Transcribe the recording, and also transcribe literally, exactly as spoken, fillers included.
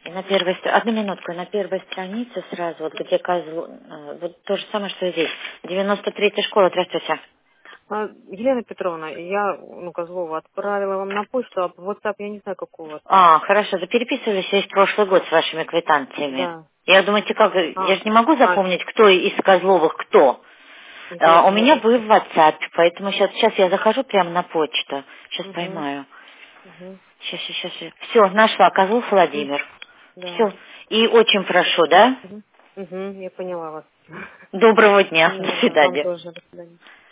И на первой стра- одну минутку, на первой странице сразу, вот где Козлов, э, вот то же самое, что и здесь. девяносто третья школа, здравствуйте. А, Елена Петровна, я, ну, Козлова отправила вам на почту, а в WhatsApp я не знаю, какого там. А, хорошо, вы переписывались весь прошлый год с вашими квитанциями. Да. Я думаете, как, я А, же не могу а, запомнить, кто из Козловых кто. А, у интересно, меня ну, вы в WhatsApp, поэтому сейчас, сейчас я захожу прямо на почту. Сейчас угу, поймаю. угу, Сейчас, сейчас, сейчас. Все, нашла, Козлов угу, Владимир. да. Все. И очень прошу, да? Угу, угу, я поняла вас. Доброго дня. До Ну, да, вам свидания. тоже. До свидания.